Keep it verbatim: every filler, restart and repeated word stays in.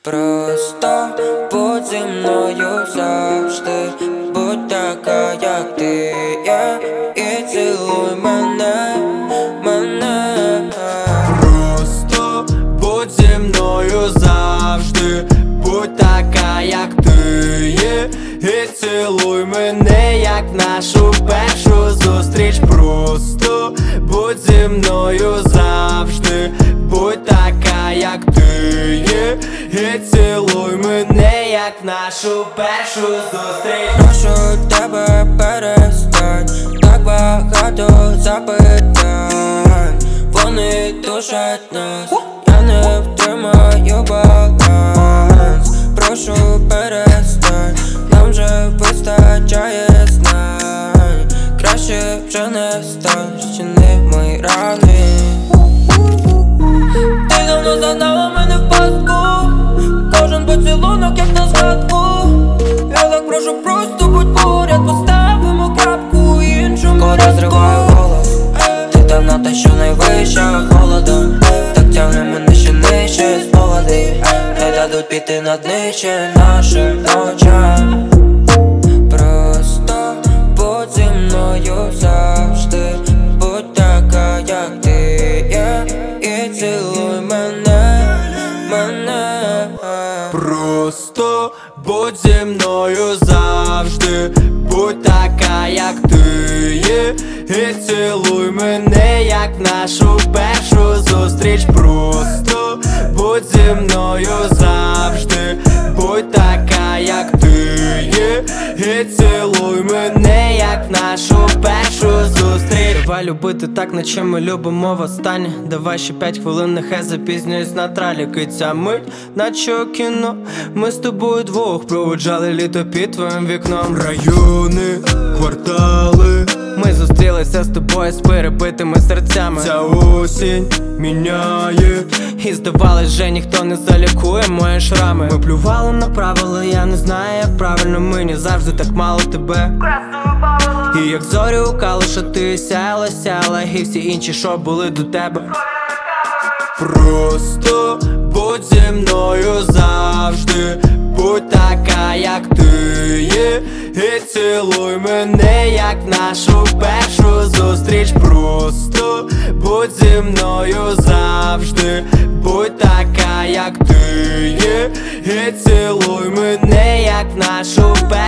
Просто будь зі мною завжди, будь така, як ти є, і цілуй мене, мене. Просто будь зі мною завжди, будь така, як ти є, і цілуй мене, як нашу першу зустріч. Просто будь зі мною завжди, будь така, як ти є, і цілуй мене, як нашу першу зустріч. Прошу тебе, перестань, так багато запитань, вони душать нас, я не втримаю баланс. Прошу перестань, нам вже вистачає знань, краще вже не стань, щини мої рани. Ти давно загнала мене в пастку, кожен поцілунок як на згадку. Я так прошу, просто будь поряд, поставимо крапку іншому разку. Розриваю голос, ти там на те, що найвище холодом, так тягне мене ще нижче спогади, не дадуть піти на днище нашим очам. Просто будь зі мною завжди, будь така, як ти є, і цілуй мене, мене. Просто будь зі мною завжди, будь така, як ти є, і цілуй мене, як нашу першу зустріч. Просто будь зі мною завжди, будь така, як ти є, і цілуй мене, як нашу першу зустріч. Давай любити так, наче ми любимо востаннє. Давай ще п'ять хвилин, нехай запізнююсь на траліки. Ця мить, наче кіно, ми з тобою двох проводжали літо під твоїм вікном. Райони, квартали, ми зустрілися з тобою з перебитими серцями. Ця осінь міняє, і здавалось, вже ніхто не залікує мої шрами. Ми плювали на правила, я не знаю, як правильно, мені завжди так мало тебе. І як зорі у калуша, ти сяяла, сяяла, і всі інші, що були до тебе. Просто будь зі мною завжди, будь така, як ти є, і цілуй мене, як нашу першу зустріч. Просто будь зі мною завжди, будь така, як ти є, і цілуй мене, як нашу першу